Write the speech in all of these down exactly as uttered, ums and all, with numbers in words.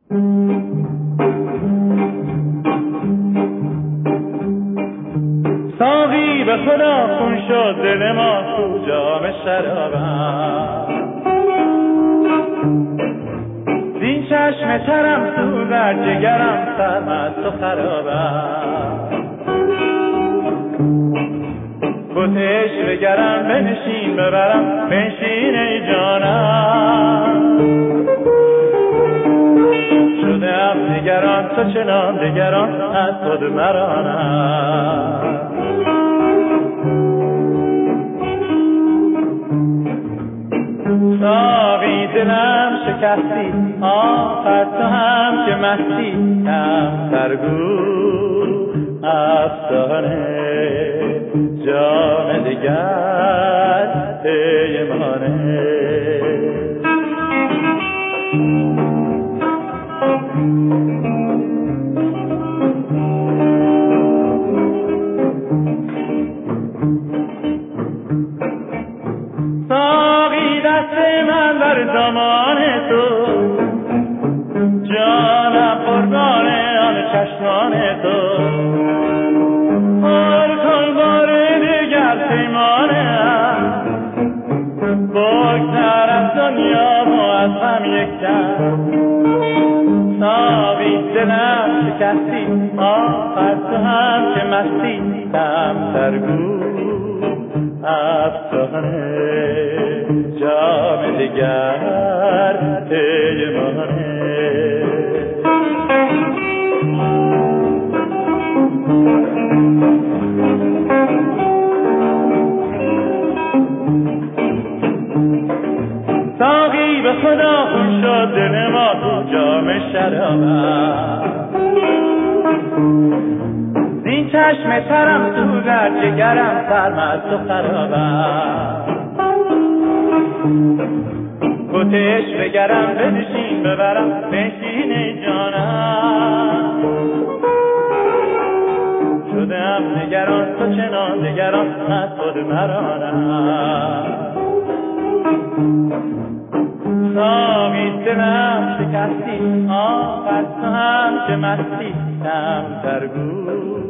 ساقی به خدا خون شد دل ما تو جام شرابم، زین چشم ترم تو در جگرم سرمست و خرابم. بوتش بگرم بنشین ببرم بنشین ای جانم، شده ام نگران تو چنان دگران از خود مرانم. ساقی دلم شکستی آخر تو هم که مستی، کم ترگو افسانه جام دگر پیمانه. ساقی دست من بر دامان تو، جانم قربان آن چشمان تو، هر کن بار دیگر پیمانم، بگذر از دنیا و از هم یکدم. ساقی دلم شکستی آخر تو هم که مستی، کم ترگو افسانه جام دگر پیمانه. ساقی به خدا خون شد دل ما تو جام شرابم، زین چشم ترم تو در جگرم سرمست و خرابم. بوتش بگرم بنشین ببرم بنشین ای جانم، شده ام نگران تو چنان دگران از خود مرانم. ساقی دلم شکستی آخر تو هم که مستی، کم ترگو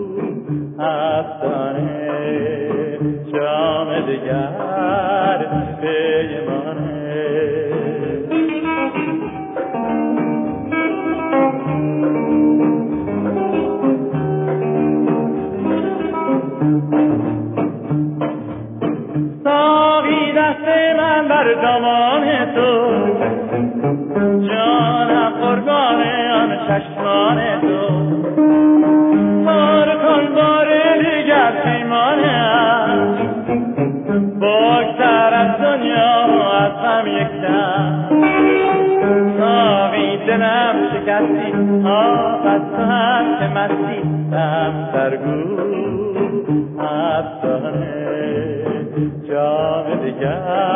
افسانه جام دگر پیمانه. ساقی دست من بر دامان تو، جانم قربان آن چشمان تو، هر کن بار دیگر پیمانم، بگذر از دنیا و از هم یکدم. ساقی دلم شکستی آخر تو هم که مستی، کم ترگو افسانه جام دگر